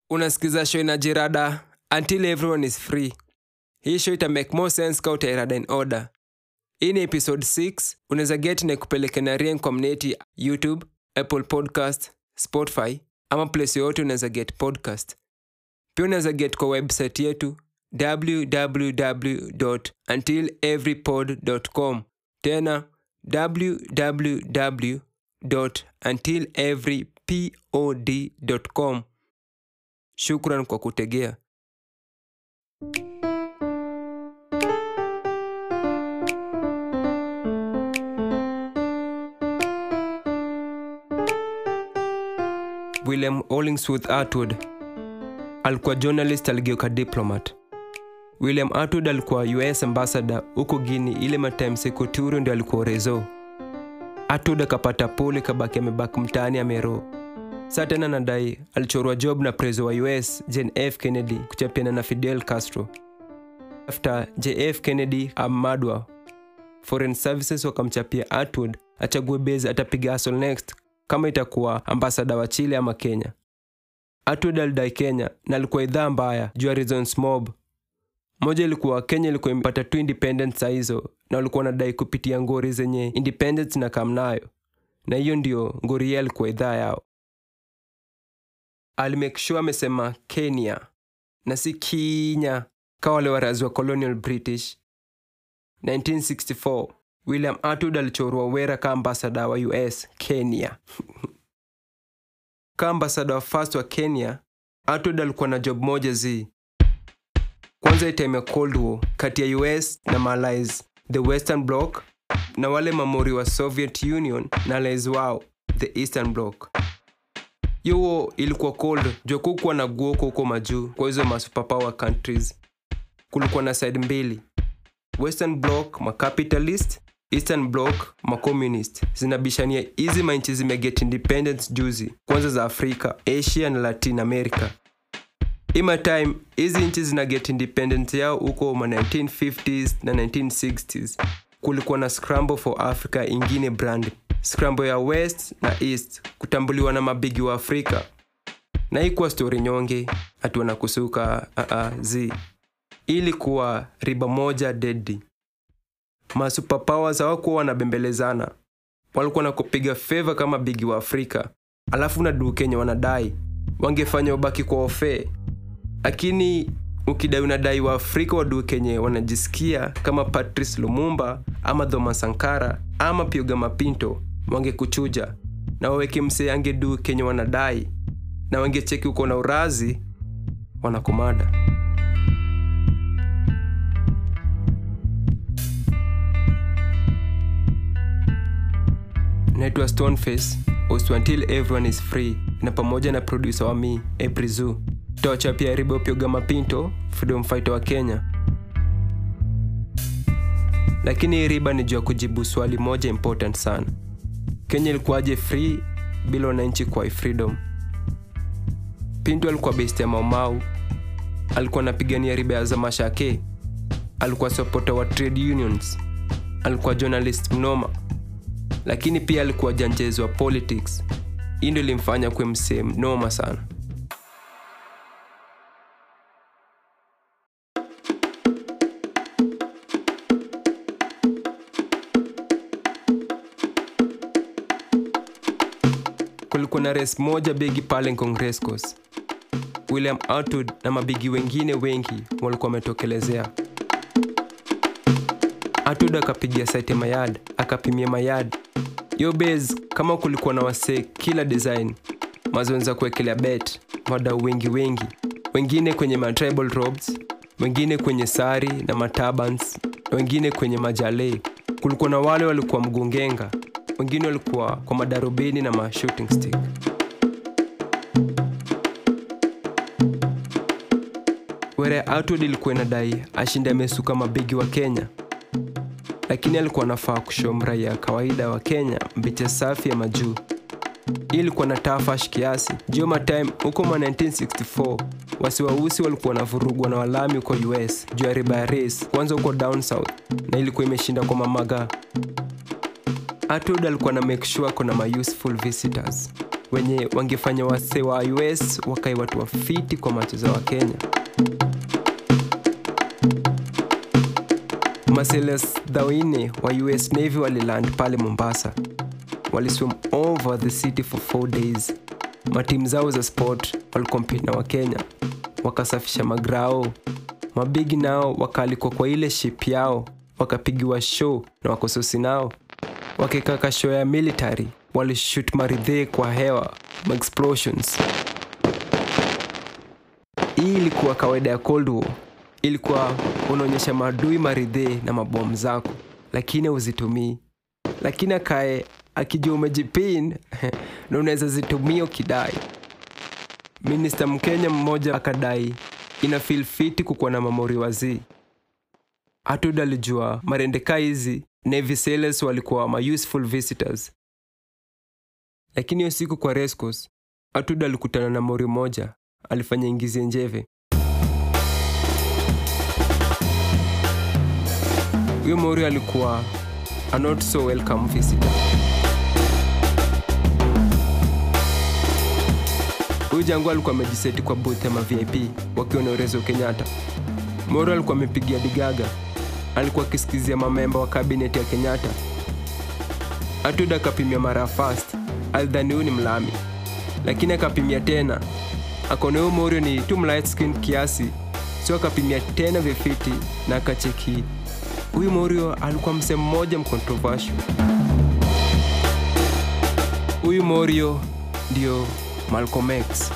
Unasikiza show na jirada until everyone is free. Hii show ita make more sense ka utairada in order. Hii ni episode 6. Unaweza get na kupeleke na Rien community YouTube, Apple Podcast, Spotify ama place yote unaweza get podcast. Pia unaweza get kwa website yetu www.untileverypod.com. Tena www.untileverypod.com. Shukran kwa kutegea. William Hollingsworth Atwood alikuwa journalist, aligeuka diplomat. William Atwood alikuwa US ambassador huko Guinea, ile matime Sekoturu ndio alikuwa rezo. Atwood akapata pole, kabaki amebaki mtaani amero. Sasa tena nadai alichorwa job na prezo wa US John F. Kennedy kuchapiana na Fidel Castro. After JF Kennedy amadwa, Foreign Services wakamchapia Atwood achague base atapiga hustle next, kama itakuwa ambassador wa Chile ama Kenya. Atwood alidai Kenya na alikuwa idhaa mbaya juu ya reasons mob. Moja ilikuwa Kenya ilikuwa imepata tu independence saa hizo na walikuwa wanadai kupitia ngori zenye independence na kamnayo, na hiyo ndio ngori yao ilikuwa idhaa yao. Alimake sure amesema Kenya na si Kenya kama wale warazi wa colonial British. 1964 William Atwood alichorwa wera kama ambassador wa US Kenya. Kama ambassador first wa Kenya, Atwood alikuwa na job moja zi. Kwanza time ya Cold War kati ya US na Allies, the Western Bloc, na wale mamori wa Soviet Union na allies wao, the Eastern Bloc. Yo ilikuwa cold, jo kukuwa na guoko huko majuu kwa hizo superpower countries. Kulikuwa na side mbili, Western Bloc ma capitalist, Eastern Bloc ma communist. Zinabishania hizi manchi zimeget independence juzi, kwanza za Afrika, Asia na Latin America. Ima time hizi nchi zinaget independence yao huko ma 1950s na 1960s. Kulikuwa na scramble for Africa ingine brand, scramble ya West na East kutambuliwa na mabigi wa Afrika. Na hii kwa story nyonge atu wanakusuka zi. Ilikuwa riba moja deadly. Ma superpowers hawakuwa wanabembelezana, walikuwa nakupiga favor kama bigi wa Afrika, alafu na du Kenya wanadai wangefanya ubaki kwa ofe. Lakini ukidai unadai wa Afrika wadu Kenya wanajisikia kama Patrice Lumumba ama Thomas Sankara ama Piuga Mapinto, wangekuchuja na waweke msee angedu Kenya wanadai, na wangecheki uko na urazi wanakomada. Naitwa Stoneface, host Until Everyone is Free, na pamoja na producer wa mi, Ebrizu. Tocha pia ribo Piuga Mapinto, freedom fighter wa Kenya. Lakini riba ni jua kujibu swali moja important sana. Kenya ilikuwaje free bila wananchi kwa freedom? Pinto alikuwa based ya Mau Mau, alikuwa anapigania riba za mashake, alikuwa supporter wa trade unions, alikuwa journalist mnoma, lakini pia alikuwa janjezo wa politics. Hii ndio ilimfanya kuwa msee mnoma sana. Kulikuwa na race moja bigi pale Congress Course. William Atwood na mabigi wengine wengi walikuwa wametokelezea. Atwood akapigia site ya Mayad, akapimia Mayad. Yo base kama kulikuwa na wase kila design, mazonza kuwekelea bet, wadau wengi. Wengine kwenye tribal robes, wengine kwenye sari na matabans, wengine kwenye majale. Kulikuwa na wale walikuwa mgungenga, wengine walikuwa kwa madarubini na shooting stick. Where Atwood ilikuwa inadai ashinda mesuka mabigi wa Kenya, lakini alikuwa anafaa kushomra ya kawaida wa Kenya mbiche safi ya majuu. Ilikuwa na tafash kiasi. Joma time huko 1964 wasi wausi walikuwa na vurugwa na walami huko US juu ya riba ya race, kwanza huko down south, na ilikuwa imeshinda kwa mamaga. Atwood alikuwa na make sure kuna useful visitors. wenye wangefanya wase wa US wakai watu wafiti kwa macho za Wakenya. Masailors Dawine wa US Navy waliland pale Mombasa. Waliswim over the city for 4 days. Matimu zao za sport walikompete na Wakenya. Wakasafisha magrao. Mabigi nao wakalikwa kwa ile ship yao. Wakapigiwa show na wakososi nao. Wakikaka show ya military. Walishoot maridhe kwa hewa. Explosions. Hii ilikuwa kawaida ya Cold War. Ilikuwa unaonyesha maadui maridhe na mabomu zako, lakini uzitumii. Lakini akae akijua umejipin na unaweza zitumia ukidai. Minister Mkenya mmoja akadai ina feel fiti kukuwa na mamori wazee. Atuda alijua marendeka hizi Navy sailors walikuwa ma useful visitors. Lakini hiyo siku kwa race course, Atuda alikutana na mori moja, alifanya ingizi njeve. Huyo mori alikuwa a not so welcome visitor. Huyo jangu alikuwa amejiseti kwa booth ya VIP wakiwa na Urezo Kenyatta. Mori alikuwa amepigia digaga. Alikuwa akisikizia mamemba wa cabinet ya Kenyatta. Atuda akapimia mara first. Alidhani huyu ni mlami. Lakini akapimia tena. Akaona huyo mori ni too light skin kiasi. So akapimia tena vifiti na akacheki. Huyu Morio alikuwa msemo mmoja mcontroversial. Huyu Morio ndio Malcolm X.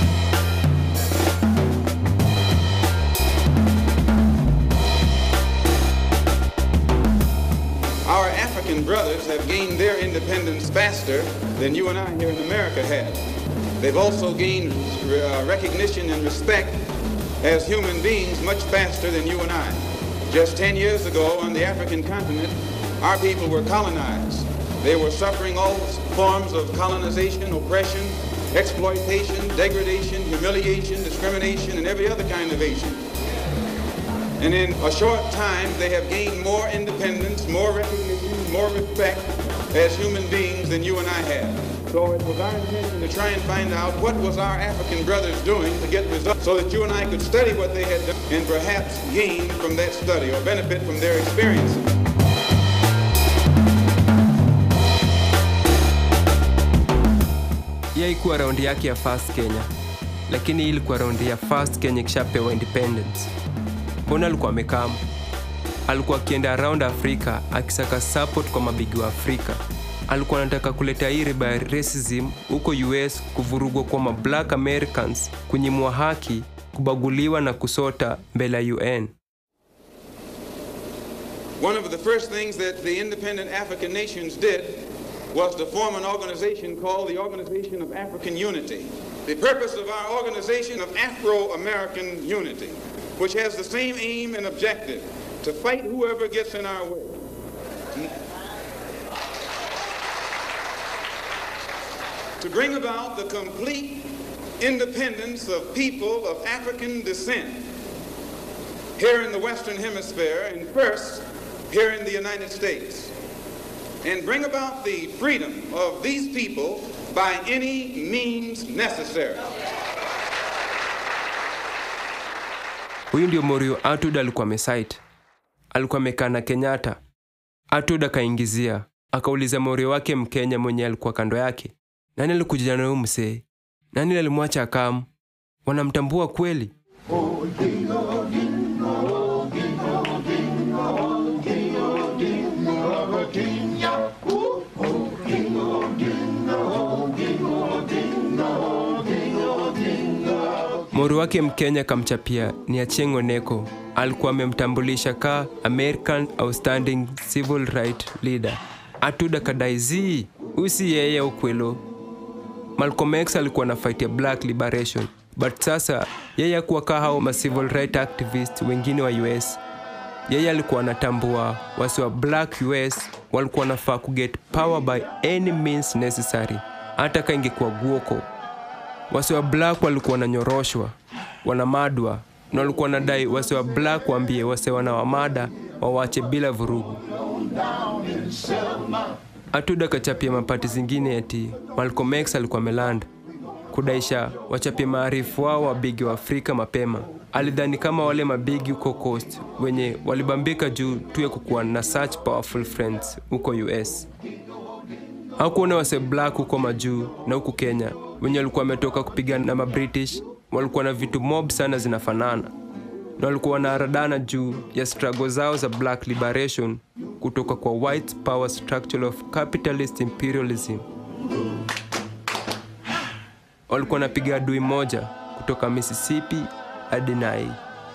Our African brothers have gained their independence faster than you and I here in America have. They've also gained recognition and respect as human beings much faster than you and I. Just 10 years ago on the African continent, our people were colonized. They were suffering all forms of colonization, oppression, exploitation, degradation, humiliation, discrimination, and every other kind of Asian. And in a short time, they have gained more independence, more recognition, more respect as human beings than you and I have. So it was our intention to try and find out what was our African brothers doing to get results so that you and I could study what they had done and perhaps gain from that study or benefit from their experiences. Hii ilikuwa raundi yake ya first Kenya. Lakini hii ilikuwa raundi ya first Kenya kishapewa independence. Mbona alikuwa amekam? Alikuwa akienda around Afrika akisaka support kwa mabigi wa Afrika. Alikuwa anataka kuleta hii riba ya racism huko US, kuvurugwa kwa ma-black Americans, kunyimwa haki, kubaguliwa na kusota mbele ya UN. One of the first things that the independent African nations did was to form an organization called the Organization of African Unity. The purpose of our organization of Afro-American Unity, which has the same aim and objective, to fight whoever gets in our way. To bring about the complete independence of people of African descent here in the Western Hemisphere and first here in the United States, and bring about the freedom of these people by any means necessary. Huyu ndio Morio Atuda alikuwa amesite. Alikuwa amekaa na Kenyatta. Atuda kaingizia. Akauliza Morio wake Mkenya mwenye alikuwa kando yake. Nani alikuja na huyu msee? Nani alimwacha akamu? Wanamtambua kweli? Morio wake Mkenya kamchapia ni Achengo Neko. Alikuwa amemtambulisha ka American Outstanding Civil Rights Leader. Atuda kadaizi, usi yeye ukwelo. Malcolm X alikuwa na fight ya black liberation. But sasa, yeye hakuwa ka hao ma civil rights activists wengine wa US. Yeye alikuwa anatambua wasi wa black US walikuwa nafaa kuget power by any means necessary. Hata ka ingekuwa guoko. Wasi wa black walikuwa wananyoroshwa, wanamadwa, na walikuwa wanadai wasi wa black waambie wasi wanawamada wawache bila vurugu. Atuda kachapia mapati zingine eti Malcolm X alikuwa ameland kudaisha wachapie maarifu wao wa bigi wa Afrika mapema. Alidhani kama wale mabigi huko Coast wenye walibambika juu tuye kukuwa na such powerful friends huko US. Hakuona wase black huko majuu na huko Kenya wenye walikuwa wametoka kupigana na British, walikuwa na vitu mob sana zinafanana. Na walikuwa wanaharadana juu ya struggle zao za black liberation kutoka kwa white power structure of capitalist imperialism. Walikuwa wanapiga adui moja kutoka Mississippi hadi Nai.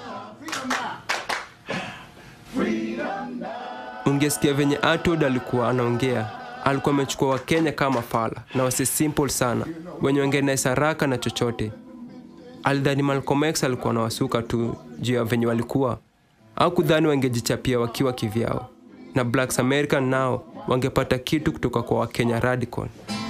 Ungesikia venye Atwood alikuwa anaongea. Alikuwa amechukua wa Kenya kama fala na wase simple sana wenye wangenaisa haraka na chochote. Alidhani Malcolm X alikuwa anawasuka tu juu ya venye walikuwa, au kudhani wangejichapia wakiwa kivyao, na Blacks American nao wangepata kitu kutoka kwa Wakenya radical.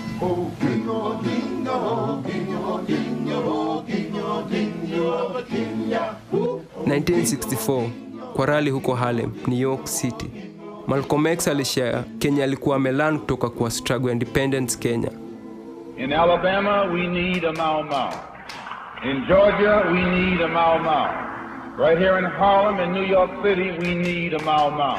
1964 kwa rally huko Harlem, New York City, Malcolm X alishare Kenya alikuwa amelan kutoka kwa struggle independence Kenya. In Alabama we need a Mau Mau. In Georgia we need a Mau Mau. Right here in Harlem and New York City we need a Mau Mau.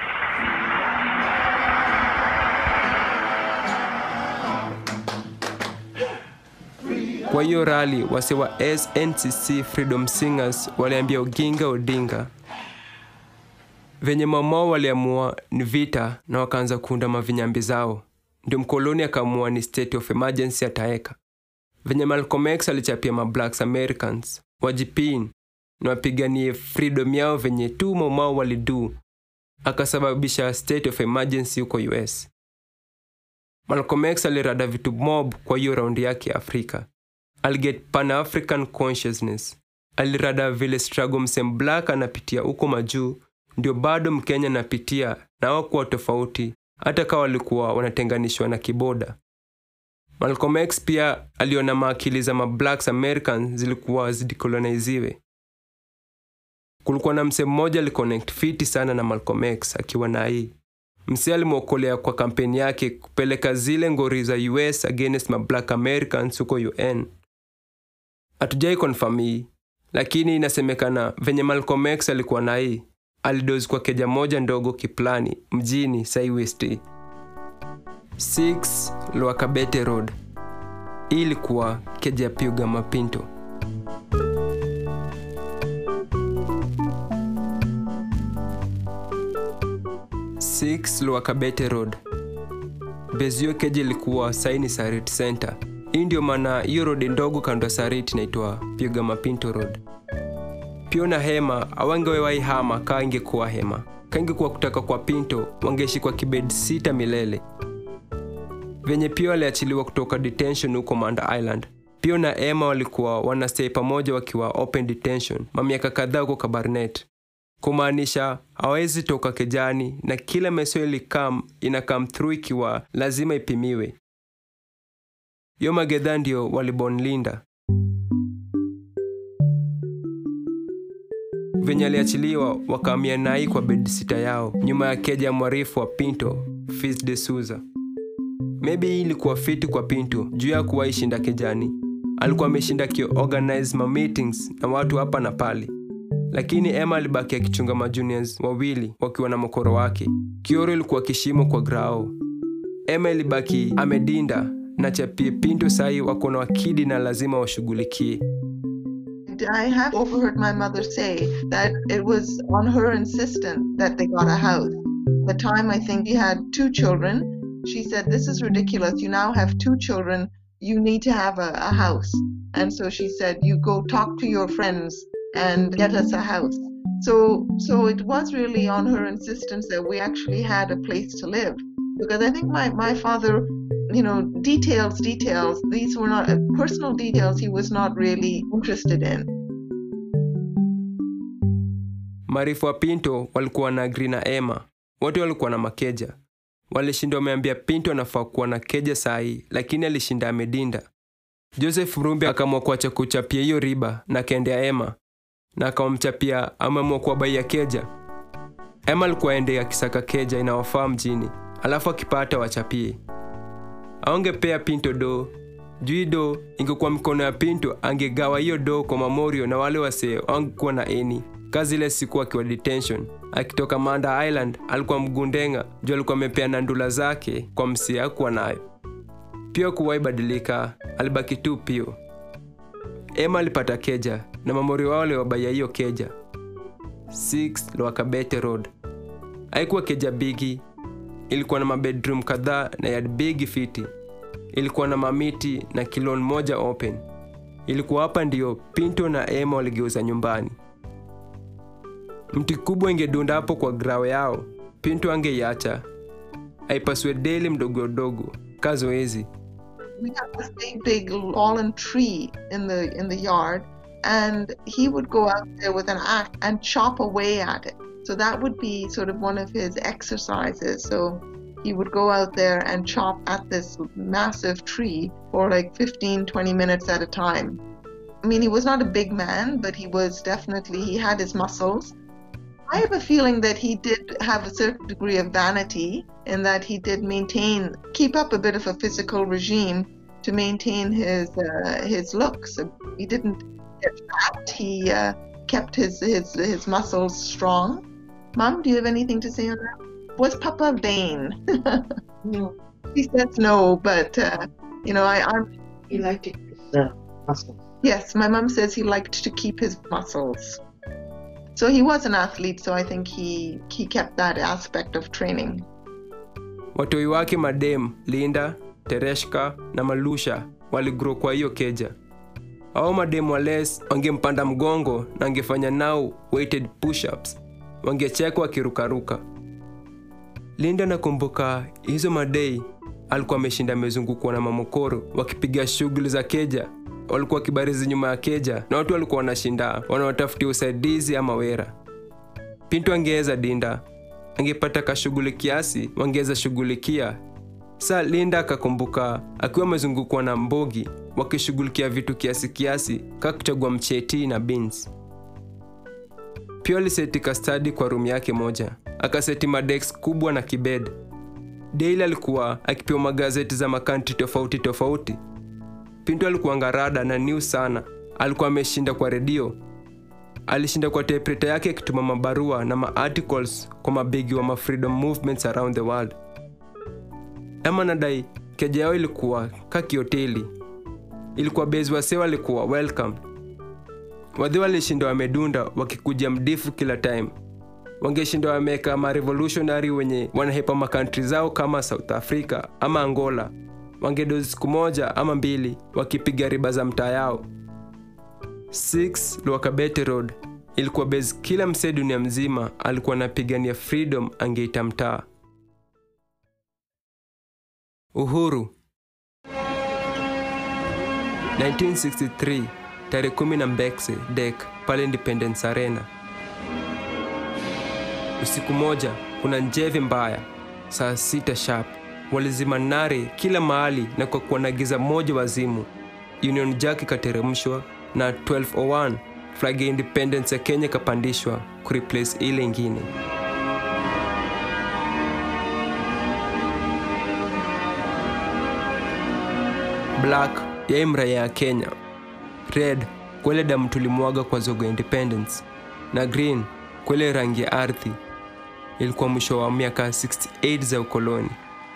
Kwa hiyo rally wase wa SNCC Freedom Singers waliambia Oginga Odinga venye Mau waliamua ni vita na wakaanza kuunda mavinyambi zao, ndio mkoloni akaamua ni state of emergency ataeka. Venye Malcolm X alichapia Blacks Americans wajipin na wapiganie freedom yao venye tu Mau walidu, akasababisha state of emergency huko US. Malcolm X alirada vitu mob kwa hiyo raundi yake Afrika. Aliget Pan-African consciousness. Alirada vile struggle msem black anapitia huko majuu ndio bado Mkenya napitia, na hawakuwa tofauti hata kama walikuwa wanatenganishwa na kiboda. Malcolm X pia aliona maakili za Blacks Americans zilikuwa zidikoloniziwe. Kulikuwa na msem mmoja aliconnect fiti sana na Malcolm X akiwa na hii. Msee alimwokolea kwa kampeni yake kupeleka zile ngori za US against Black Americans huko UN. Hatujai confirm hii, lakini inasemekana venye Malcolm X alikuwa na hii, alidozi kwa keja moja ndogo Kiplani mjini Sai West 6 Lower Kabete Road. Hii ilikuwa keja ya Piuga Mapinto. Lower Kabete Road. Bezio keje ilikuwa Saini Sarit Center. Hii ndio maana hiyo road ndogo kando Sarit inaitwa Piuga Mapinto Road. Pio na hema awangewai hama kaa ingekuwa hema. Kaingekuwa kutaka kwa Pinto wangeshi kwa kibed sita milele. Venye Pio aliachiliwa kutoka detention huko Manda Island, Pio na Emma walikuwa wanastay pamoja wakiwa open detention miaka kadhaa huko Kabarnet. Kumaanisha hawezi toka kejani na kila mesweli ina come through ikiwa lazima ipimiwe. Yo magedha ndio walibon Linda. Venye aliachiliwa wakahamia Nai kwa bedsitter yao nyuma ya keja mwarifu wa Pinto, Fils de Souza. Maybe hii ilikuwa fiti kwa Pinto juu ya kuwahi shinda kejani. Alikuwa ameshinda organize meetings na watu hapa na pale. Lakini Emma alibaki akichunga majuniors wawili wakiwa na mokoro wake. Kioro ilikuwa kishimo kwa grao. Emma ilibaki amedinda na chapie Pinto sai wako na wakidi na lazima washughulikie. I have overheard my mother say that it was on her insistence that they got a house. The time I think he had 2 children, she said, "This is ridiculous. You now have 2 children. You need to have a house." And so she said, "You go talk to your friends and get us a house." So it was really on her insistence that we actually had a place to live. Because I think my father, details, these were not personal details he was not really interested in. Marifu wa Pinto walikuwa na agree na Emma. Wote walikuwa na makeja. Walishinda wameambia Pinto anafaa kuwa na keja sahi, lakini alishinda amedinda. Joseph Mrumbi akaamua kuacha kuchapia hiyo riba na kaendea Emma. Na akamchapia ameamua kuwa bai ya keja. Emma alikuwa ende akisaka keja inawafaa mjini. alafu akipata wachapie. Aongepea Pinto do. Juido ingekuwa mikono ya Pinto, angegawa hiyo do kwa Mamorio na wale wasee wangekuwa na eni. Kazi ile siku akiwa detention. Akitoka Manda Island, alikuwa mgundenga, juu alikuwa amepea na ndula zake kwa msia hakuwa nayo. Pio kuwai badilika, alibaki tu Pio. Emma alipata keja, na Mamorio wale wabaya hiyo keja. 6 Lower Kabete Road. Haikuwa keja bigi, ilikuwa na mabedroom kadhaa na yard bigi fiti. Ilikuwa na mamiti na kilon moja open. Ilikuwa hapa ndio Pinto na Emma waligeuza nyumbani. Mti kubwa ingedunda hapo kwa grawe yao. Pinto angeiacha. Aipaswe daily mdogo dogo. Kazoezi. We had this big fallen tree in the yard, and he would go out there with an axe and chop away at it. So that would be sort of one of his exercises. So he would go out there and chop at this massive tree for like 15-20 minutes at a time. I mean, he was not a big man, but he had his muscles. I have a feeling that he did have a certain degree of vanity in that he did keep up a bit of a physical regime to maintain his looks. He didn't get fat. He kept his muscles strong. Mom, do you have anything to say on that? Was Papa vain? No. He says no, but He liked to keep his muscles. Yes, my mom says he liked to keep his muscles. So he was an athlete, so I think he kept that aspect of training. Watoi wake madem, Linda, Tereshka na Malusha waligrow kwa hiyo keja. Hao madem wales wangempanda mgongo na angefanya nao weighted push-ups. Wangechekwa wakirukaruka. Linda nakumbuka hizo madei alikuwa ameshinda mezungukwa na mamokoro wakipiga shughuli za keja. Walikuwa kibarizi nyuma ya keja na watu walikuwa wanashinda wanawatafutia usaidizi ama wera. Pinto angeweza Dinda, angepata kashughuli kiasi wangeweza shughulikia. Sa Linda akakumbuka akiwa amezungukwa na Mbogi wakishughulikia vitu kiasi kama kuchagua mcheti na beans. Pio aliseti kastadi kwa room yake moja. Akaseti madex kubwa na kibed. Daily alikuwa akipewa magazeti za makanti tofauti. Pinto alikuwa ngarada na new sana. Alikuwa ameshinda kwa redio. Alishinda kwa typewriter yake akituma mabarua na ma-articles kwa mabigi wa ma-freedom movements around the world. Emma nadai keja yao ilikuwa kaki hoteli. Ilikuwa base wase walikuwa welcome. Wadhi walishinda wamedunda wakikujia mdifu kila time. Wangeshinda wameka ma-revolutionary wenye wanahepa makantri zao kama South Africa ama Angola. Wangedozi siku moja ama mbili wakipiga riba za mtaa yao. 6 Lower Kabete Road ilikuwa base kila msee dunia mzima alikuwa anapigania freedom angeita mtaa. Uhuru 1963 tarehe 10 na Mbekse Dek pale Independence Arena. Usiku moja kuna njeve mbaya. Saa 6 sharp walizima nare kila mahali na kwa kuwa na giza moja wazimu. Union Jack ikateremshwa na 1201 flag ya independence ya Kenya kapandishwa kureplace ile ingine. Black ya imraya ya Kenya. Red kwele damu tulimwaga kwa zogo independence. Na green kwele rangi ya ardhi. Ilikuwa mwisho wa miaka 68 za ukoloni.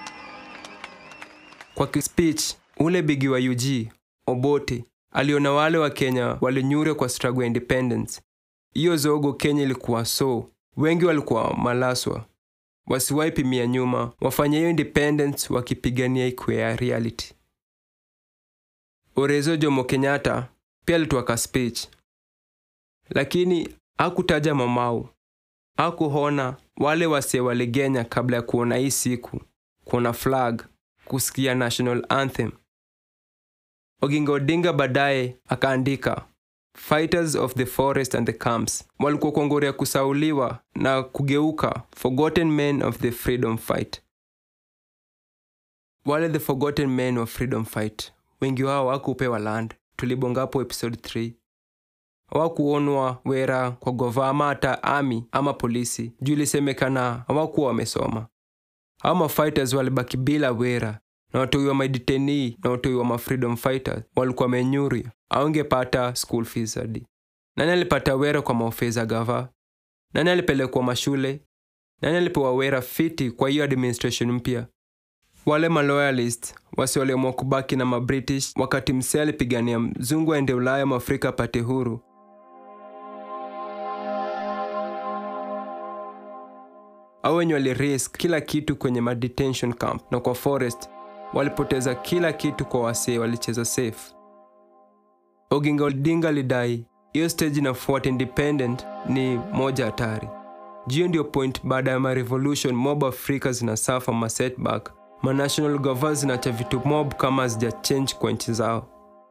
Kwa speech ule bigi wa UG Obote aliona wale wa Kenya walinyure kwa struggle independence. Hiyo zogo Kenya ilikuwa wengi walikuwa malaswa. Wasiwaipi mia nyuma wafanye hiyo independence wakipigania ikuwe ya reality. Orezo Jomo Kenyatta pia alitoa speech. Lakini hakutaja Mamau. Hakuona wale wase waligenya kabla ya kuona hii siku, kuona flag, kusikia national anthem. Oginga Odinga baadaye akaandika, Fighters of the forest and the camps walikuwa kongorea kusauliwa na kugeuka forgotten men of the freedom fight. Wale the forgotten men of freedom fight, wengi wao hawakupewa land. Tulibongapo episode 3. Hawakuonwa wera kwa govama hata army ama polisi. Juu ilisemekana hawakuwa wamesoma. Hao mafighters walibaki bila wera, na watoi wa madetainee na watoi wa freedom fighters walikuwa menyuri, haungepata school fees hadi. Nani alipata wera kwa maofisa gava? Nani alipelekwa mashule? Nani alipewa wera fiti kwa hiyo administration mpya? Wale maloyalist wasi waliamua kubaki na British wakati msee alipigania mzungu aende Ulaya Afrika apate huru. Hao wenye walirisk kila kitu kwenye detention camp na kwa forest, walipoteza kila kitu kwa wasee walicheza safe. Oginga Odinga alidai hiyo stage inafuata independent ni moja hatari. Hiyo ndio point baada ya revolution mob Afrika zinasafa setback. National governments zinaacha vitu mob kama hazija change kwa nchi zao.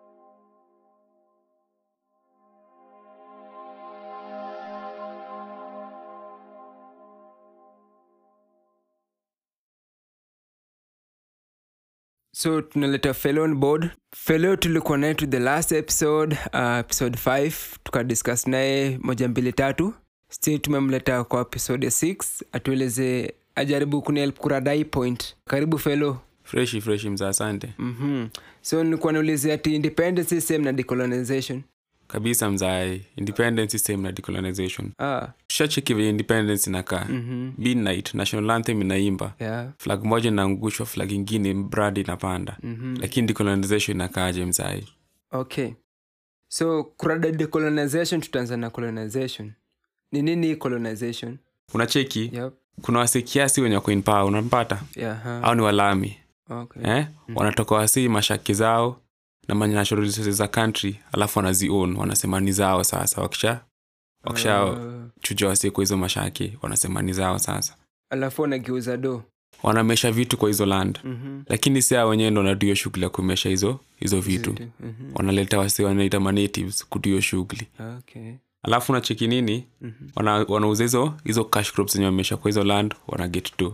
So tunaleta fellow on board. Fellow tulikuwa naye to the last episode, episode 5, tukadiscuss naye 1 2 3. Still tumemleta kwa episode 6, atueleze ajaribu kunihelp kuradai point. Karibu fellow. Fresh mza, asante. So nilikuwa naulizia ati independence system na decolonization. Kabisa mzai, independence system na decolonization. Tushacheki vile independence inakaa. Midnight, national anthem inaimba. Yeah. Flag moja inaangushwa, flag ingine brand inapanda. Lakini decolonization inakaaje mzai? Okay. So kurada decolonization, tutaanza na colonization. Ni nini colonization? Unacheki? Yep. Kuna wase kiasi wenye wako in power, unampata? Yeah. Au ni walami. Okay. Wanatoka wasi mashaki zao na natural resources za country, alafu wanazi-own, wanasema ni zao sasa. Wakisha chuja wasi kwa hizo mashaki, wanasema ni zao sasa. Alafu wanageuza do. Wanamesha vitu kwa hizo land. Lakini si hao wenyewe ndo wanadio shughuli ya kumesha hizo vitu. Wanaleta wasi wanaita natives kudio shughuli. Okay. Alafu unacheki nini? Wanauza hizo cash crops zenye wamesha kwa hizo land, wana get to.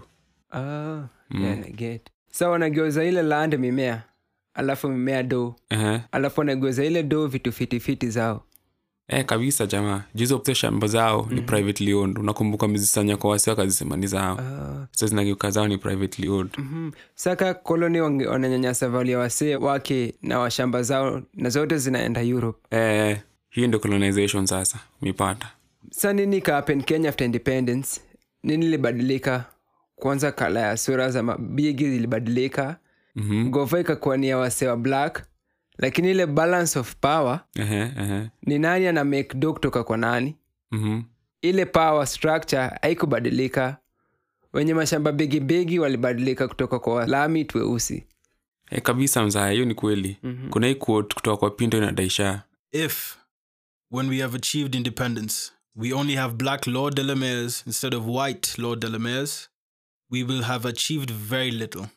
Yeah, get. So wanageuza ile land mimea, alafu mimea do. Alafu wanageuza ile do vitu fiti zao. Kabisa jamaa. Jizo pia shamba zao ni privately owned. Unakumbuka mizisanya kwa wasi wakazisema ni zao. Sasa zinageuka zao ni privately owned. Saka koloni wananyanyasa value ya wasee wake na washamba zao na zote zinaenda Europe. Hii ndio colonization sasa. Umepata. Sasa nini ka happen Kenya after independence? Nini libadilika? Kwanza kala ya sura za mabigi zilibadilika. Gova ikakuwa ni ya wasee wa black. Lakini ile balance of power, ni nani ana make do kutoka kwa nani? Ile power structure haikubadilika. Wenye mashamba bigi walibadilika kutoka kwa walami tweusi. Kabisa mzaa, hiyo ni kweli. Kuna hii quote kutoka kwa Pinto inadaisha. If, when we have achieved independence, we only have black Lord de la Mares instead of white Lord de la Mares, we will have achieved very little.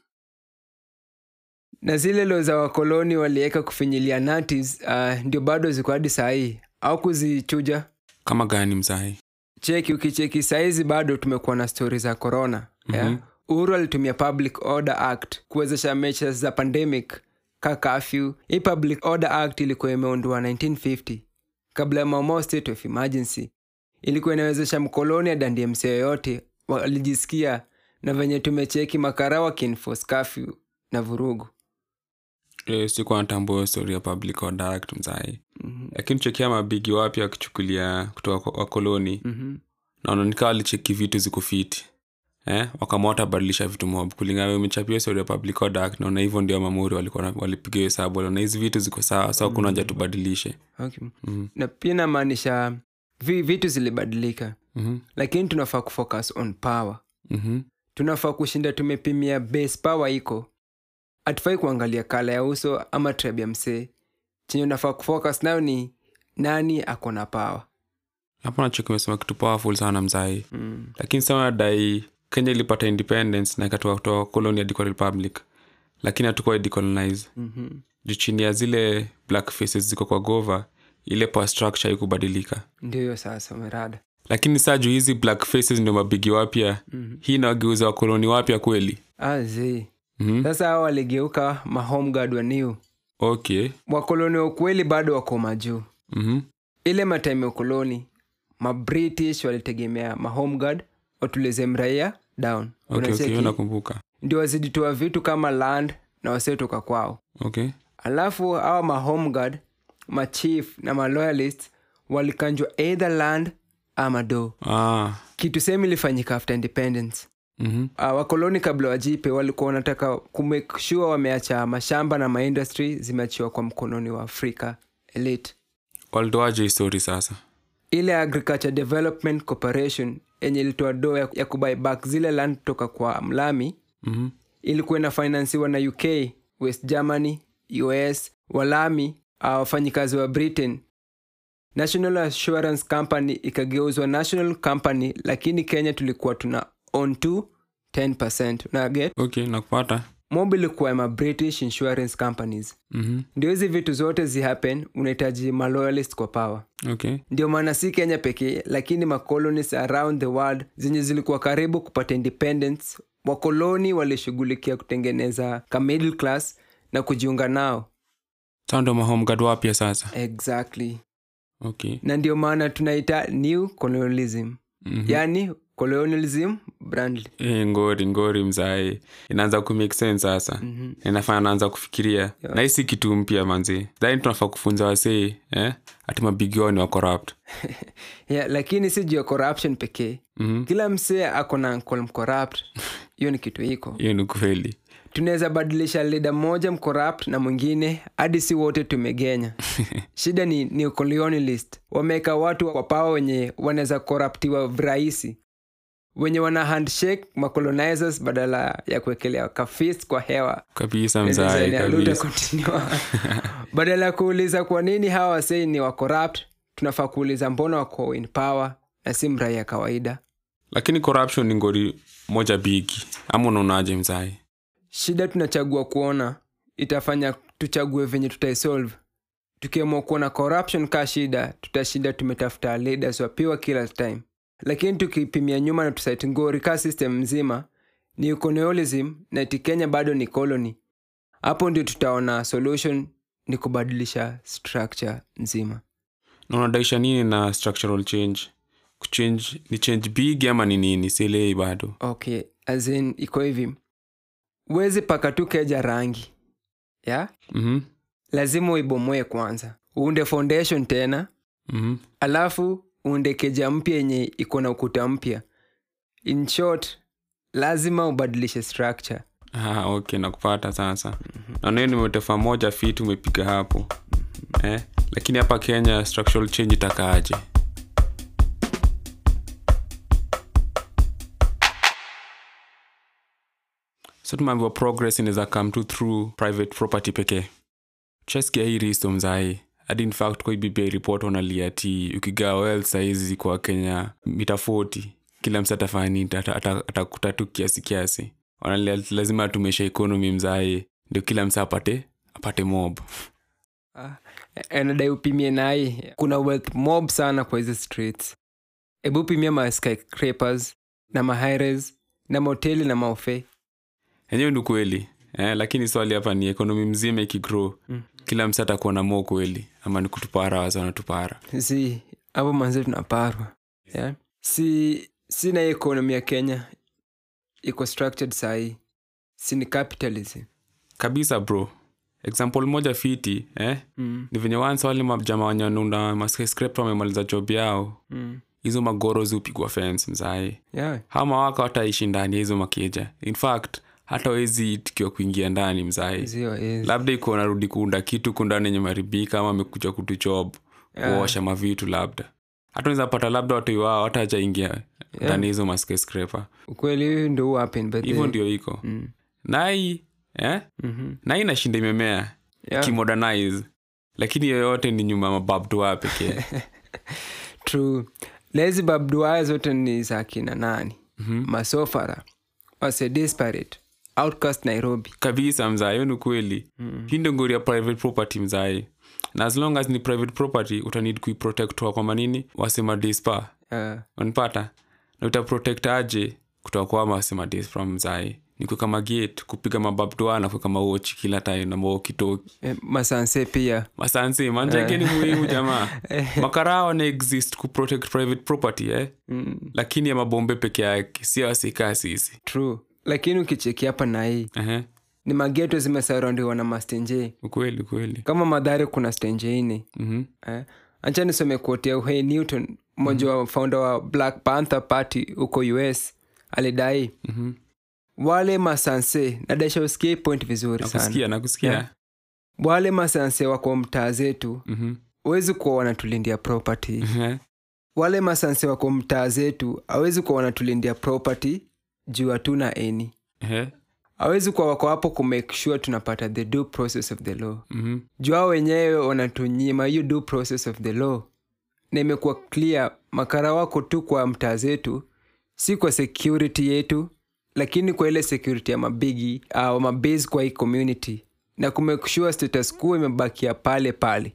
Na zile lo za wakoloni walieka kufinyilia natives, ndio bado ziko hadi sahi au kuzichuja. Kama gani mzai? Ukicheki saizi bado tumekuwa na stories za corona. Uhuru alitumia Public Order Act kuwezesha measures za pandemic ka curfew. Hii Public Order Act ilikuwa imeundwa 1950 kabla ya Mau state of emergency. Ilikuwa inawezesha mkoloni adandie msee yote walijisikia, na venye tumecheki makarawa kinforce curfew na vurugu. Sikuwa natambua story ya Public Order Act mzai. Lakini chekia mabigi wapya wakichukulia kutoka wakoloni. Naona nikaa walicheki vitu ziko fiti. Wakamota badilisha vitu mob. Kulingana umechapia story ya Public Order Act, naona hivyo ndio mamuri walipiga hesabu. Na hizi vitu ziko sawa, sawa kuna haja tubadilishe. Okay. Na pia namaanisha vitu zilibadilika. Lakini tunafaa kufocus on power. Tunafaa kushinda tumepimia base power iko. Atufai kuangalia kala ya uso ama tribe ya msee. Chenye unafaa kufocus nayo ni nani ako na power. Hapo nacheki umesema kitu powerful sana mzai. Lakini sana nadai Kenya ilipata independence na ikatoka kutoka colony hadi republic. Lakini hatukuwa decolonize. Juu chini ya zile black faces ziko kwa gova, ile power structure ikubadilika. Ndio hiyo sasa umerada. Lakini saa juu hizi black faces ndio mabigi wapya. Hii inawageuza wakoloni wapya kweli. Sasa hao waligeuka home guard wa new. Okay. Wakoloni wa kweli bado wako majuu. Ile matime ya koloni, British walitegemea home guard watuleze mraia down. Okay, nakumbuka. Ndio waziditoa vitu kama land na wasetoka kwao. Okay. Alafu hawa ma home guard, ma chief na ma loyalists walikanjwa either land ama do. Kitu same ilifanyika after independence. Wakoloni kabla wajipe walikuwa wanataka kumake sure wameacha mashamba na maindustry zimeachiwa kwa mkononi wa Afrika elite. Walitoaje history sasa? Ile Agriculture Development Corporation yenye ilitoa do ya kubuy back zile land kutoka kwa mlami. Ilikuwa inafinansiwa na UK, West Germany, US, walami, wafanyikazi wa Britain. National Assurance Company ikageuzwa National Company, lakini Kenya tulikuwa tuna own to 10%. Na get? Okay, nakupata. Mob ilikuwa ma British insurance companies. Ndio hizi vitu zote happen, unahitaji ma loyalists kwa power. Okay. Ndio maana si Kenya pekee, lakini ma colonies around the world zenye zilikuwa karibu kupata independence, wakoloni walishughulikia kutengeneza ka middle class na kujiunga nao. Tando ma home guard wapya sasa. Exactly. Okay. Na ndio maana tunaita new colonialism. Yani colonialism brandly. Ngori mzai. Inaanza ku make sense sasa. Inafanya naanza kufikiria. Na hisi kitu mpya manzi. Then tunafaa kufunza wasee, ati mabigioni wa corrupt. Lakini si juu corruption pekee. Kila msee ako na uncle corrupt. Hiyo ni kitu iko. Hiyo ni kweli. Tunaweza badilisha leader mmoja mcorrupt na mwingine hadi si wote tumegenya. Shida ni colonialist. Wameka watu kwa power wenye wanaweza corruptiwa virahisi. Wenye wana handshake ma colonizers badala ya kuwekelea ka fist kwa hewa. Kabisa mzai, kabisa. Badala ya kuuliza kwa nini hawa wasei ni wa corrupt, tunafaa kuuliza mbona wako in power na si mraia kawaida. Lakini corruption ni ngori moja bigi. Ama unaonaje mzai? Shida tunachagua kuona itafanya tuchague venye tutaisolve. Tukiamua kuona corruption ka shida, tutashinda tumetafuta leaders wapiwa kila time. Lakini tukipimia nyuma na tusite ngori ka system mzima ni colonialism na Kenya bado ni colony. Hapo ndio tutaona solution ni kubadilisha structure nzima. Na unadaisha nini na structural change? Kuchange ni change big ama ni nini? Sielewi bado. Okay, as in iko hivi. Uwezi paka tu keja rangi. Lazima uibomoe kwanza. Uunde foundation tena. Alafu uunde keja mpya yenye iko na ukuta mpya. In short, lazima ubadilishe structure. Okay, nakupata sasa. Na nini nimetofa moja fit umepiga hapo. Lakini hapa Kenya structural change itakaaje? So tumeambiwa progress inaweza come to through private property pekee. Chesikia hii risto mzai. Hadi in fact kwa BBI report wanalia ati ukigawa wealth saizi kwa Kenya mita 40. Kila msa atafanya nini? Atakuta tu kiasi. Wanalia lazima tumesha economy mzai. Ndio kila msa apate mob. Anadai upimie nai. Kuna wealth mob sana kwa hizi streets. Ebu upimie ma skyscrapers na ma high-rise na moteli na maofe. Enyewe ndio kweli. Lakini swali hapa ni economy mzima ikigrow. Kila msa atakuwa na mo kweli. Ama ni kutupara waza wanatupara. Si, hapo manze tunaparwa. Si na economy ya Kenya iko structured sahi. Si ni capitalism. Kabisa bro. Example moja fiti, ni venye once wale mabjama wanyanunda ma skyscraper wamemaliza job yao. Hizo magoro zupigwa fence mzai. Hama waka wataishi ndani hizo makeja. In fact, hata wezi tukiwa kuingia ndani mzai. Labda iko narudi kuunda kitu kundani yenye maribika ama amekuja kutujob kuosha mavitu labda. Hata unaweza pata labda watu wao hata hajaingia ndani hizo ma skyscraper. Ukweli ndio happen but hivyo ndio iko. Nai na inashinda imemea kimodernize. Lakini yoyote ni nyuma mababdua pekee. True. Lezi babdua zote ni za kina nani? Masofara. Wase disparate. Outcast Nairobi. Kabisa mzai, ni kweli. Hii ndio ngori ya private property mzai. Na as long as ni private property, utanid kuiprotect kwa manini? Wasema dispa. Unapata? Na utaprotect aje kutoka kwa wasema dis from mzai. ni kuweka magate, kupiga mababdoa na kuweka mawochi kila time na walkie-talkie. Masanse pia. Masanse manjake ni muhimu jamaa. Makarao na exist ku protect private property lakini ya mabombe peke yake si wasika sisi. True. Lakini ukicheki hapa na hii ni mageto zimesurroundiwa na mastenje. Kweli. Kama Mathare kuna stenje ine. Acha nisome quote ya Huey Newton, mmoja wa founder wa Black Panther Party huko US, alidai wale masanse, nadaisha usikie point vizuri sana. Nakusikia. Wale masanse wako mtaa zetu, huwezi kuwa wanatulindia property. Wale masanse wako mtaa zetu, hawezi kuwa wanatulindia property juu hatuna any. Hawezi kuwa wako hapo ku make sure tunapata the due process of the law. Juu hao wenyewe wanatunyima hiyo due process of the law. Na imekuwa clear makara wako tu kwa mtaa zetu, si kwa security yetu, lakini kwa ile security ya mabigi au mabase kwa hii community, na kumake sure status quo imebakia pale pale.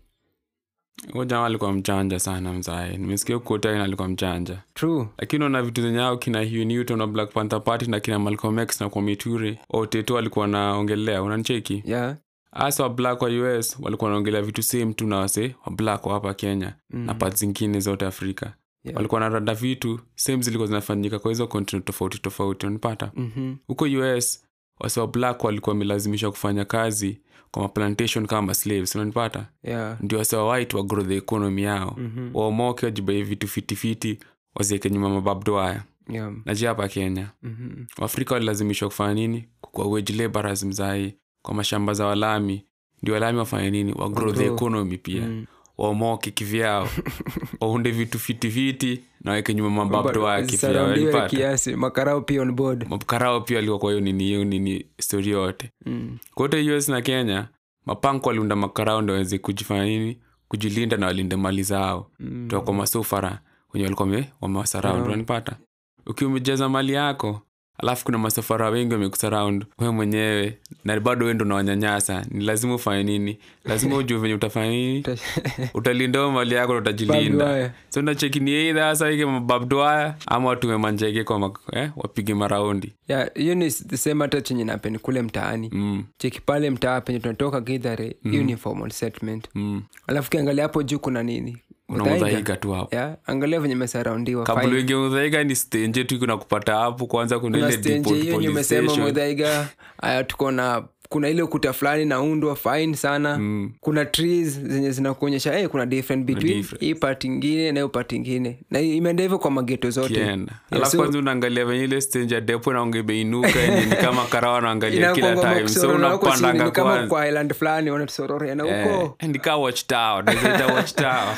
Ngoja walikuwa mjanja sana mzae. Nimesikia kuota alikuwa mjanja. True. Lakini una vitu zenyao kina Huey Newton na Black Panther Party na kina Malcolm X na Kwame Ture Oteto walikuwa naongelea, unanicheki? Yeah. Asa wa black wa US walikuwa naongelea vitu same tu na wase wa black wa hapa Kenya na parts zingine zote Afrika. Walikuwa na rada vitu same zilikuwa zinafanyika kwa hizo continent tofauti unapata. Huko US wase wa black walikuwa wamelazimishwa kufanya kazi kwa plantation kama slaves, unanipata? Ndio wase wa white wa grow the economy yao. Waomoke wajibaye vitu fiti wazieke nyuma mababdo haya. Na je hapa Kenya Waafrika walilazimishwa kufanya nini? Kwa wage laborers mzai kwa mashamba za walami. Ndio walami wafanya nini? Wa grow the economy pia. Waomoke kivyao. Waunde vitu fiti na waweke nyuma mababdo haya kivyao, unanipata? Kiasi makarao pia on board. Makarao pia walikuwa kwa hiyo nini story yote. Kote US na Kenya mapanko waliunda makarao ndio waweze kujifanya nini? Kujilinda na walinde mali zao. Toka kwa masofara wenye walikuwa wamewasurround, unanipata? Ukiumejaza mali yako alafu kuna masofara wengi wamekusurround wewe mwenyewe na bado wewe ndo unawanyanyasa, ni lazima ufanye nini? Lazima ujue venye utafanya nini? Utalinda mali yako, utajilinda. So na check ni either sasa ile mababdoa ama watu wemanjege kwa wapige maraundi. You ni the same hata chenye napeni kule mtaani. Cheki pale mtaa penye tunatoka Githare, uniform settlement. Alafu kiangalia hapo juu kuna nini? Unamudhaiga tu hapo. Angalia venye mesurroundiwa. Kabla inge udhaiga ni stage tu kuna kupata hapo kwanza kuna ile depot police station. Nimesema mudhaiga tuko na kuna ile ukuta fulani na undwa fine sana. Kuna trees zenye zinakuonyesha kuna different between hii part nyingine na hiyo part nyingine. Na imeenda hivyo kwa mageto zote. Alafu kwanza unaangalia venye ile stage ya depot na ungebeinuka ni kama karawa naangalia kila time. So unapanda kwanza kama kwa island fulani wanatusororea na huko. Ndika watch tower, ndio watch tower.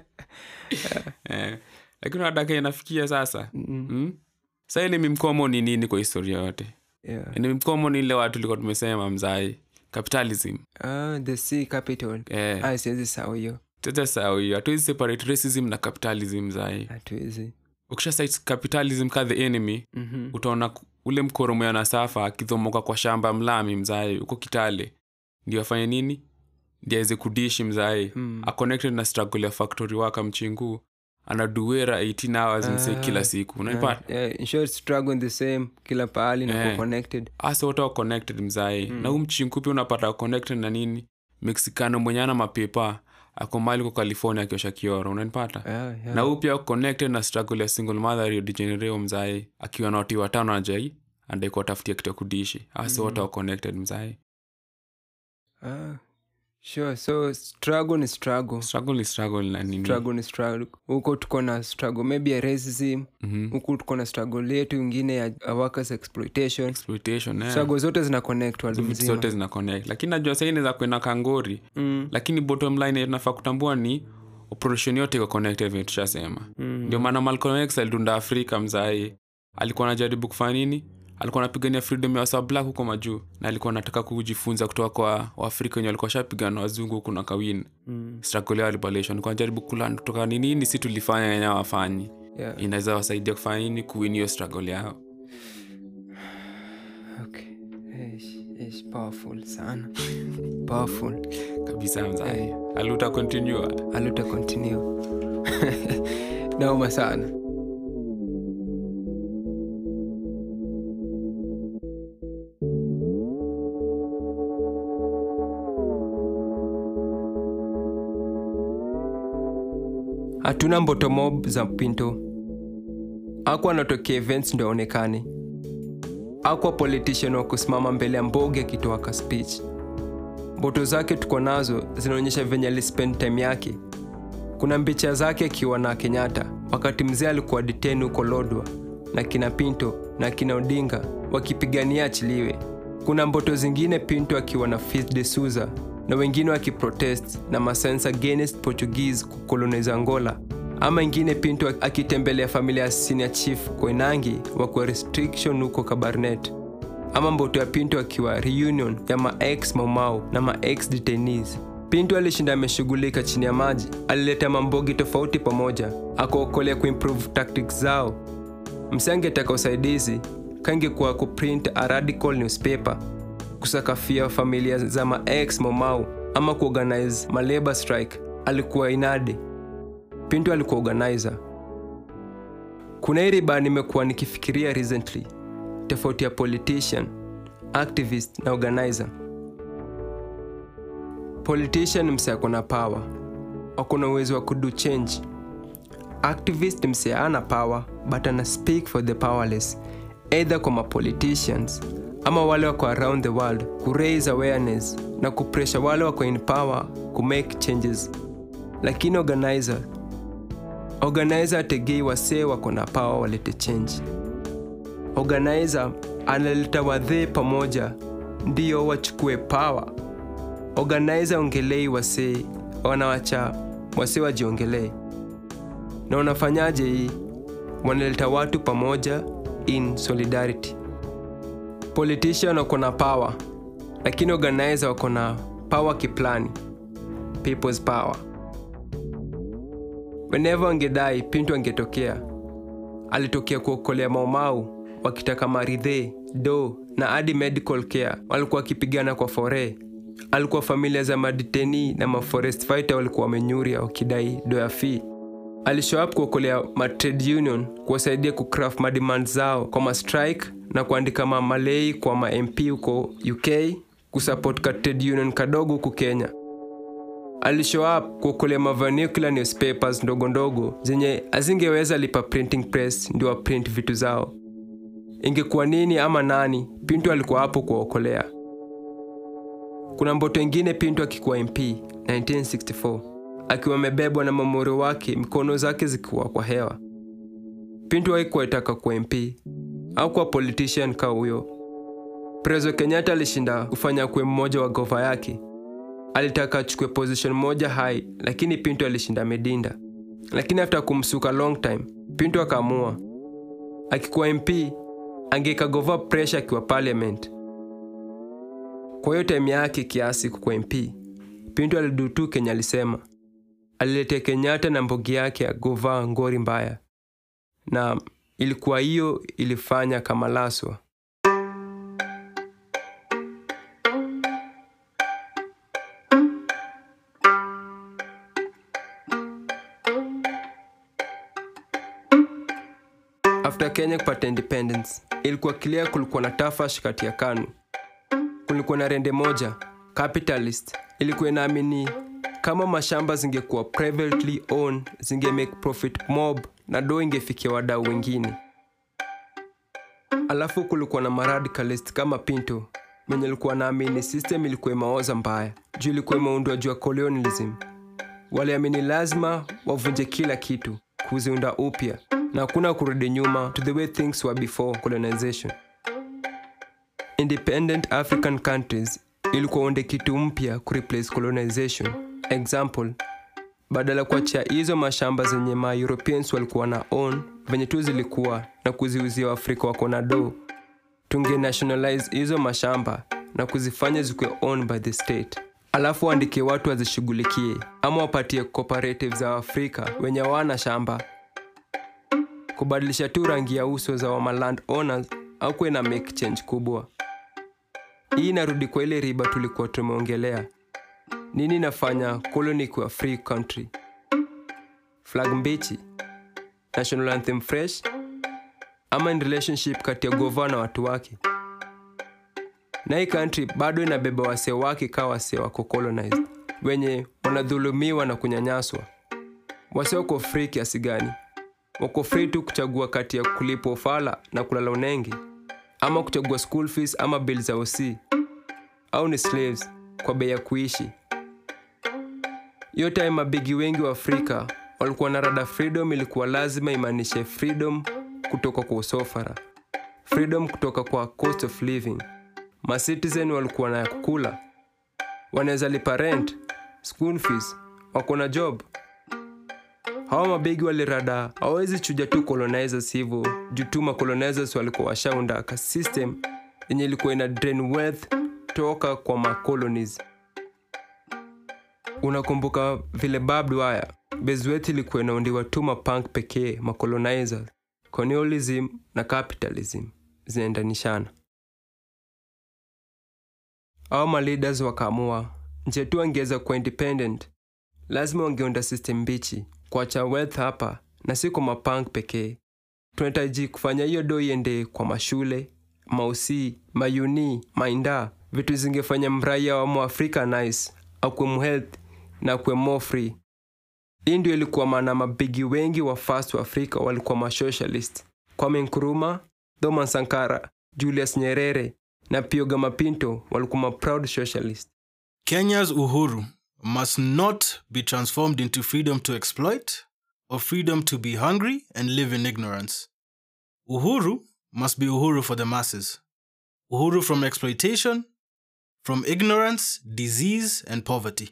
Lakini nataka inafikia sasa. Sasa ile mimkomo ni nini kwa historia yote? Ni mimkomo ni ile watu tulikuwa tumesema mzai capitalism. The C capital. Siwezi sawa hiyo. Hatuwezi separate racism na capitalism mzai. Hatuwezi. Ukisha cite capitalism ka the enemy, utaona ule mkoromo ya nasafa akidhomoka kwa shamba mlami mzai uko Kitale. Ndio afanye nini? Ndio aweze kudishi mzai. A connected na struggle ya factory worker mchingu. Anaduwera 18 hours mse kila siku, unanipata? In short, struggle the same kila pahali na connected. Asa wote wa connected mzai. Na mchingu pia unapata connected na nini? Mexicano mwenye ana mapepa ako mali kwa California akiosha kioro, unanipata? Na upya connected na struggle ya single mother Rio de Janeiro mzai akiwa na watu watano ajai andai kwa tafutia kitu kudishi. Asa wote wa connected mzai. Sure, so struggle ni struggle. Struggle na nini? Struggle ni struggle. Huko tuko na struggle maybe ya racism. Huko tuko na struggle yetu nyingine ya workers exploitation. Struggle zote zina connect wale mzima. Zote zina connect. Lakini najua sasa inaweza kwenda kangori. Lakini bottom line tunafaa kutambua ni operation yote iko connected vile tushasema. Ndio maana Malcolm X alidunda Afrika mzai. Alikuwa anajaribu kufanya nini? Alikuwa anapigania freedom ya wasa black huko majuu na alikuwa anataka kujifunza kutoka kwa Waafrika wenye walikuwa shapigana wazungu huko na kawin. Struggle ya liberation alikuwa anajaribu kulearn kutoka nini si tulifanya yenyewe wafanyi. Inaweza wasaidia kufanya nini kuwin hiyo struggle yao. Okay. It's powerful sana. Powerful kabisa mzai. Aluta continue. Naoma sana. Hatuna mboto mob za Pinto. Hakuwa anatokea events ndio aonekane. Hakuwa politician wa kusimama mbele ya mboge akitoa ka speech. Mboto zake tuko nazo zinaonyesha venye alispend time yake. Kuna mbicha zake akiwa na Kenyatta wakati mzee alikuwa detained huko Lodwar, na kina Pinto na kina Odinga wakipigania achiliwe. Kuna mboto zingine Pinto akiwa na Fils de Souza na wengine wakiprotest na masensa against Portuguese kukolonize Angola. Ama ingine Pinto akitembelea familia ya senior chief Koinange kwa restriction huko Kabarnet. Ama mboto ya Pinto akiwa reunion ya ma-ex Mau na ma-ex detainees. Pinto alishinda ameshughulika chini ya maji, alileta mambogi tofauti pamoja, akaokolea kuimprove tactics zao. Msangetaka usaidizi, kangekuwa kuprint a radical newspaper, kusakafia familia za ma-ex Mau ama kuorganize ma-labor strike, alikuwa inadi. Pinto alikuwa organizer. Kuna hii riba nimekuwa nikifikiria recently, tofauti ya politician, activist na organizer. Politician mse ako na power, ako na uwezo wa kudo change. Activist mse ana power but ana speak for the powerless, either kwa politicians ama wale wako around the world, ku raise awareness na kupressure wale wako in power ku make changes. Lakini organizer ategei wasee wako na power walete change. Organizer analeta wadhee pamoja ndio wachukue power. Organizer ongelei wasee, wanawacha wasee wajiongelee. Na unafanyaje hii? Wanaleta watu pamoja in solidarity. Politician wako na power, lakini organizer wako na power kiplani, people's power. Whenever angedai, Pinto angetokea. Alitokea kuokolea Mau wakitaka maridhe, do na hadi medical care. Walikuwa wakipigana kwa fore. Alikuwa familia za madeteni na maforest fighter walikuwa wamenyuria wakidai do ya fee. Alishow up kuokolea trade union, kuwasaidia kucraft mademand zao kwa ma-strike na kuandika malei kwa ma-MP huko UK, kusupport trade union kadogo huko Kenya. Alishow up kuokolea vernacular newspapers ndogo zenye azingeweza lipa printing press ndio print vitu zao. Ingekuwa nini ama nani, Pinto alikuwa hapo kuokolea. Kuna mboto ingine Pinto akikuwa MP 1964, akiwa amebebwa na mamoro wake, mikono zake zikiwa kwa hewa. Pinto haikuwa itaka kuwa MP au kuwa politician ka huyo. President Kenyatta alishinda kufanya kuwe mmoja wa gova yake. Alitaka achukue position moja high, lakini Pinto alishinda medinda. Lakini after kumsuka long time, Pinto akaamua akikuwa MP angeka gova pressure kwa parliament. Kwa hiyo time yake kiasi kwa MP, Pinto alidutu Kenya alisema. Aliletea Kenyatta na mbogi yake ya gova ngori mbaya. Na ilikuwa hiyo ilifanya kama laswa. After Kenya kupata independence, ilikuwa clear kulikuwa na tafash kati ya KANU. Kulikuwa na rende moja, capitalist, ilikuwa inaamini kama mashamba zingekuwa privately owned, zinge make profit mob na do ingefikia wadau wengine. Alafu kulikuwa na radicalist kama Pinto, mwenye alikuwa naamini system ilikuwa imeoza mbaya, juu ilikuwa imeundwa juu ya colonialism. Waliamini lazima wavunje kila kitu, kuziunda upya, na hakuna kurudi nyuma to the way things were before colonization. Independent African countries ilikuwa unde kitu mpya kureplace colonization. Example, badala kuachia hizo mashamba zenye ma-Europeans walikuwa na own venye tu zilikuwa na kuziuzia Afrika wako na do, tunge nationalize hizo mashamba na kuzifanya zikuwe owned by the state. Alafu waandike watu wazishughulikie ama wapatie cooperatives za Afrika wenye wana shamba. Kubadilisha tu rangi ya uso za wa land owners au kuwe na make change kubwa. Hii inarudi kwa ile riba tulikuwa tumeongelea. Nini nafanya colony kuwa free country? Flag mbichi, national anthem fresh, ama in relationship kati ya governor na watu wake. Na hii country bado inabeba wasee wake kawa wasee wako colonized, wenye wanadhulumiwa na kunyanyaswa. Wase wako free kiasi gani? Wako free tu kuchagua kati ya kulipa ufala na kulala unengi, ama kuchagua school fees ama bills za OC, au ni slaves kwa bei ya kuishi. Hiyo time mabigi wengi wa Afrika walikuwa na rada freedom ilikuwa lazima imaanishe freedom kutoka kwa usofara, freedom kutoka kwa cost of living. Ma citizen walikuwa na kukula, wanaweza lipa rent, school fees, wako na job. Hawa mabigi walirada hawezi chuja tu colonizers hivyo, jutuma colonizers walikuwa washaunda ka system yenye ilikuwa ina drain wealth toka kwa ma colonies. Unakumbuka vile barbed wire base wealth ilikuwa inaundiwa tu mapunk pekee, ma colonizers. Colonialism na capitalism zinaendanishana. Hawa ma leaders wakaamua nje tu angeza kwa independent, lazima wangeunda system bichi kuacha wealth hapa na si kwa mapunk pekee. Tunahitaji kufanya hiyo do iende kwa mashule, mausi, mayuni, mainda, vitu zingefanya mraia wa Mwafrika nice, akuwe mhealth na kuwe more free. Hii ndio ilikuwa maana mabigi wengi wa first wa Afrika walikuwa ma-socialist. Kwame Nkrumah, Thomas Sankara, Julius Nyerere na Pierre Mapinto walikuwa ma-proud socialist. Kenya's uhuru must not be transformed into freedom to exploit or freedom to be hungry and live in ignorance. Uhuru must be uhuru for the masses. Uhuru from exploitation, from ignorance, disease and poverty.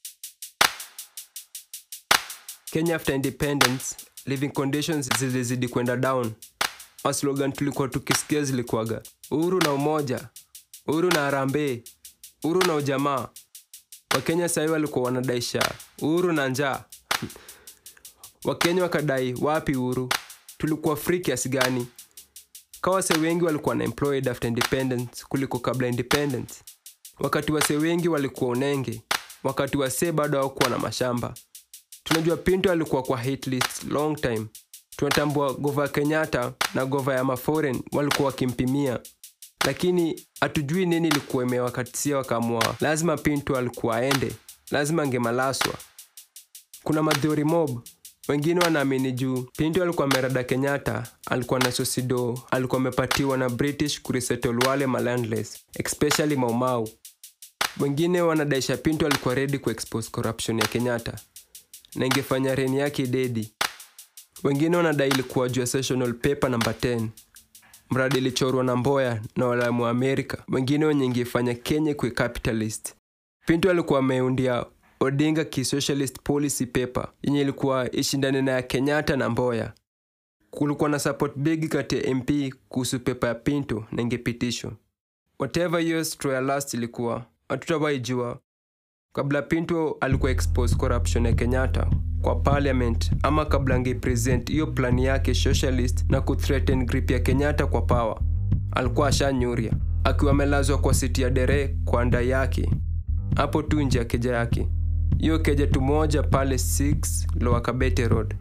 Kenya after independence, living conditions zilizidi kwenda down. Our slogan tulikuwa tukisikia zilikuwaga uhuru na umoja, uhuru na harambee, uhuru na ujamaa. Wakenya sasa walikuwa wanadaisha uhuru na njaa. Wakenya wakadai wapi uhuru? Tulikuwa free kiasi gani? Kwa wase wengi walikuwa unemployed after independence kuliko kabla independence. Wakati wase wengi walikuwa unenge, wakati wase bado hawakuwa na mashamba. Tunajua Pinto alikuwa kwa hit list long time. Tunatambua gova Kenyatta na gova ya maforeign walikuwa wakimpimia. Lakini hatujui nini ilikuwa imewakatisia wakaamua lazima Pinto alikuwa aende, lazima angemalaswa. Kuna madhiori mob, wengine wanaamini juu Pinto alikuwa merada Kenyatta, alikuwa na sosido, alikuwa amepatiwa na British kurisettle wale malandless, especially Mau Mau. Wengine wanadaisha Pinto alikuwa ready kuexpose corruption ya Kenyatta na ingefanya reni yake dedi. Wengine wanadai ilikuwa juu ya sessional paper number 10, mradi ilichorwa na Mboya na walamu wa Amerika. Wengine wenye ingefanya Kenya kuwe capitalist. Pinto alikuwa ameundia Odinga ki socialist policy paper yenye ilikuwa ishindane na ya Kenyatta na Mboya. Kulikuwa na support big kati ya MP kuhusu paper ya Pinto na ingepitishwa. Whatever years to your last ilikuwa, hatutawahi jua. Kabla Pinto alikuwa expose corruption ya Kenyatta kwa parliament, ama kabla angepresent hiyo plan yake socialist na kuthreaten grip ya Kenyatta kwa power, alikuwa ashanyuria akiwa amelazwa kwa siti ya dere kwa anda yake hapo tu nje ya keja yake. Hiyo keja tu moja pale 6 Lower Kabete Road.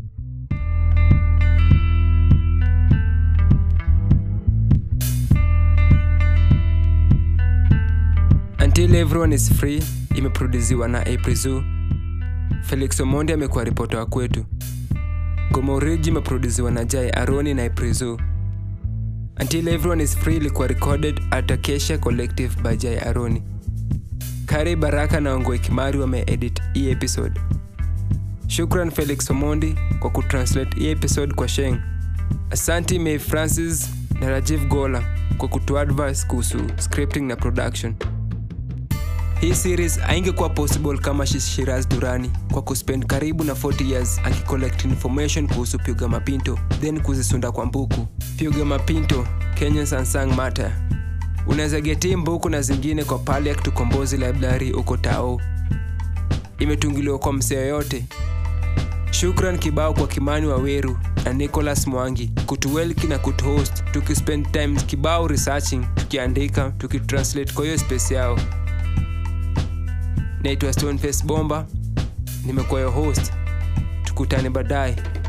Until Everyone is Free imeproduziwa na April Zoo. Felix Omondi amekuwa ripota wa kwetu. Ngoma Origi imeproduziwa na Jai Aroni na April Zoo. Until Everyone is Free ilikuwa recorded at Acacia Collective by Jai Aroni. Kari Baraka na Ongwe Kimari wame-edit hii episode. Shukran Felix Omondi kwa kutranslate hii episode kwa Sheng. Asanti May Francis na Rajiv Gola kwa kutuadvise kuhusu scripting na production. Hii series haingekuwa possible kama Shiraz Durani kwa kuspend karibu na 40 years akicollect information kuhusu Pierre Mapinto, then kuzisunda kwa mbuku. Pierre Mapinto, Kenya's Unsung Matter. Unaweza geti mbuku na zingine kwa Paliac Tukombozi Library uko Tao. Imetungiliwa kwa msee yote. Shukran kibao kwa Kimani Waweru na Nicholas Mwangi kutuwelki na kutuhost, tukispend time kibao researching, tukiandika, tukitranslate kwa hiyo space yao. Naitwa Stoneface Bomba, nimekuwa your host. Tukutane baadaye.